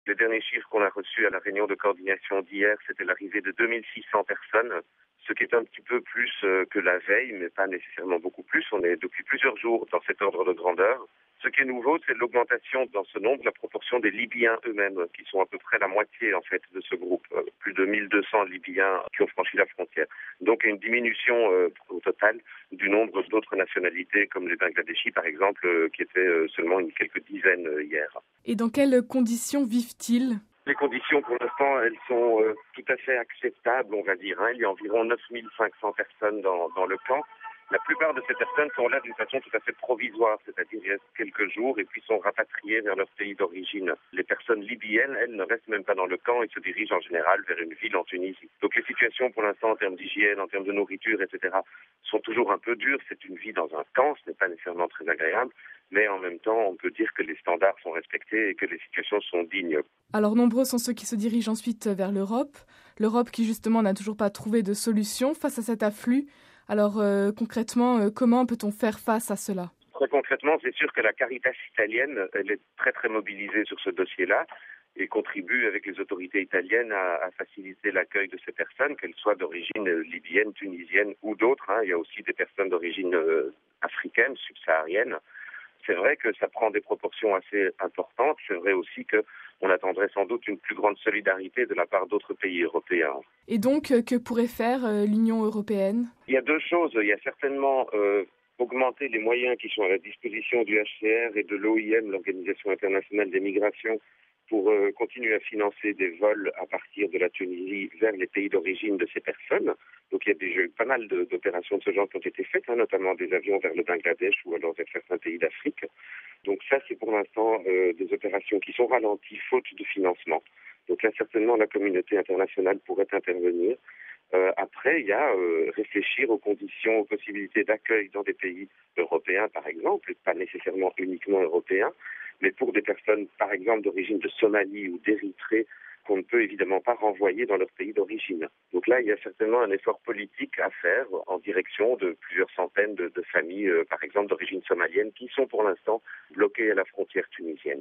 Les derniers chiffres qu'on a reçus à la réunion de coordination d'hier, c'était l'arrivée de 2600 personnes, ce qui est un petit peu plus que la veille, mais pas nécessairement beaucoup plus. On est depuis plusieurs jours dans cet ordre de grandeur. Ce qui est nouveau, c'est l'augmentation dans ce nombre de la proportion des Libyens eux-mêmes, qui sont à peu près la moitié en fait de ce groupe. Plus de 1200 Libyens qui ont franchi la frontière. Donc une diminution au total du nombre d'autres nationalités, comme les Bangladeshis par exemple, qui étaient seulement quelques dizaines hier. Et dans quelles conditions vivent-ils ? Les conditions, pour l'instant, elles sont tout à fait acceptables, on va dire. Il y a environ 9500 personnes dans le camp. La plupart de ces personnes sont là d'une façon tout à fait provisoire, c'est-à-dire il reste quelques jours et puis sont rapatriées vers leur pays d'origine. Les personnes libyennes, elles, ne restent même pas dans le camp et se dirigent en général vers une ville en Tunisie. Donc les situations pour l'instant en termes d'hygiène, en termes de nourriture, etc. sont toujours un peu dures. C'est une vie dans un camp, ce n'est pas nécessairement très agréable, mais en même temps, on peut dire que les standards sont respectés et que les situations sont dignes. Alors nombreux sont ceux qui se dirigent ensuite vers l'Europe. L'Europe qui justement n'a toujours pas trouvé de solution face à cet afflux. Alors concrètement, comment peut-on faire face à cela ? Très concrètement, c'est sûr que la Caritas italienne, elle est très très mobilisée sur ce dossier-là et contribue avec les autorités italiennes à faciliter l'accueil de ces personnes, qu'elles soient d'origine libyenne, tunisienne ou d'autres. Il y a aussi des personnes d'origine africaine, subsaharienne. C'est vrai que ça prend des proportions assez importantes. C'est vrai aussi qu'on attendrait sans doute une plus grande solidarité de la part d'autres pays européens. Et donc, que pourrait faire l'Union européenne ? Il y a deux choses. Il y a certainement augmenter les moyens qui sont à la disposition du HCR et de l'OIM, l'Organisation internationale des migrations, pour continuer à financer des vols à partir de la Tunisie vers les pays d'origine de ces personnes. Donc il y a déjà eu pas mal d'opérations de ce genre qui ont été faites, notamment des avions vers le Bangladesh ou alors vers certains pays d'Afrique. Donc ça, c'est pour l'instant des opérations qui sont ralenties faute de financement. Donc là, certainement, la communauté internationale pourrait intervenir. Après, il y a réfléchir aux conditions, aux possibilités d'accueil dans des pays européens, par exemple, pas nécessairement uniquement européens, mais pour des personnes, par exemple, d'origine de Somalie ou d'Érythrée, qu'on ne peut évidemment pas renvoyer dans leur pays d'origine. Donc là, il y a certainement un effort politique à faire en direction de plusieurs centaines de familles, par exemple, d'origine somalienne, qui sont pour l'instant bloquées à la frontière tunisienne.